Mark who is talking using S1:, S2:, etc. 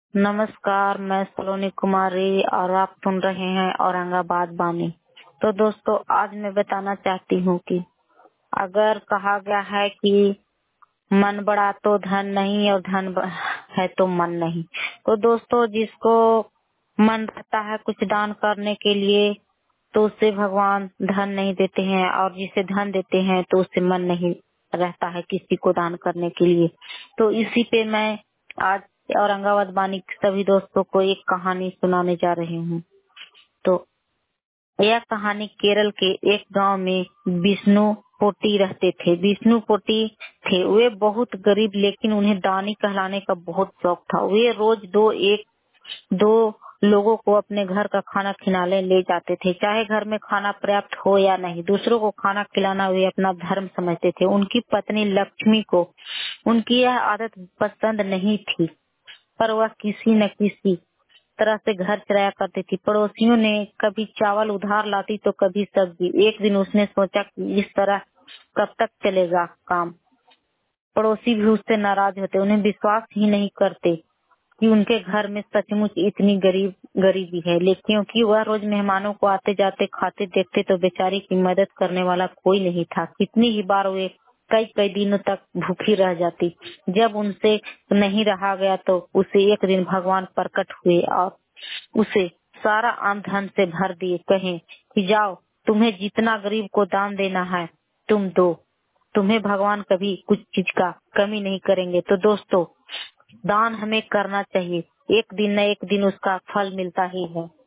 S1: नमस्कार, मैं सलोनी कुमारी और आप सुन रहे हैं औरंगाबाद बानी। तो दोस्तों, आज मैं बताना चाहती हूँ कि अगर कहा गया है कि मन बड़ा तो धन नहीं और है तो मन नहीं। तो दोस्तों, जिसको मन रहता है कुछ दान करने के लिए तो उससे भगवान धन नहीं देते हैं, और जिसे धन देते हैं तो उससे मन नहीं रहता है किसी को दान करने के लिए। तो इसी पे मैं आज औरंगाबाद बानी के सभी दोस्तों को एक कहानी सुनाने जा रही हूँ। तो यह कहानी केरल के एक गांव में विष्णु पोटी रहते थे। विष्णु पोटी थे, वे बहुत गरीब, लेकिन उन्हें दानी कहलाने का बहुत शौक था। वे रोज दो लोगों को अपने घर का खाना खिलाने ले जाते थे। चाहे घर में खाना पर्याप्त हो या नहीं, दूसरों को खाना खिलाना वे अपना धर्म समझते थे। उनकी पत्नी लक्ष्मी को उनकी यह आदत पसंद नहीं थी, पर वह किसी न किसी तरह से घर चलाया करती थी। पड़ोसियों ने कभी चावल उधार लाती तो कभी सब्जी। एक दिन उसने सोचा कि इस तरह कब तक चलेगा काम। पड़ोसी भी उससे नाराज होते, उन्हें विश्वास ही नहीं करते कि उनके घर में सचमुच इतनी गरीबी है। लेकिन क्योंकि वह रोज मेहमानों को आते जाते खाते देखते तो बेचारी की मदद करने वाला कोई नहीं था। कितनी ही बार वे कई कई दिनों तक भूखी रह जाती। जब उनसे नहीं रहा गया तो उसे एक दिन भगवान प्रकट हुए और उसे सारा अन्न धन से भर दिए। कहे कि जाओ, तुम्हें जितना गरीब को दान देना है तुम दो, तुम्हें भगवान कभी कुछ चीज का कमी नहीं करेंगे। तो दोस्तों, दान हमें करना चाहिए, एक दिन न एक दिन उसका फल मिलता ही है।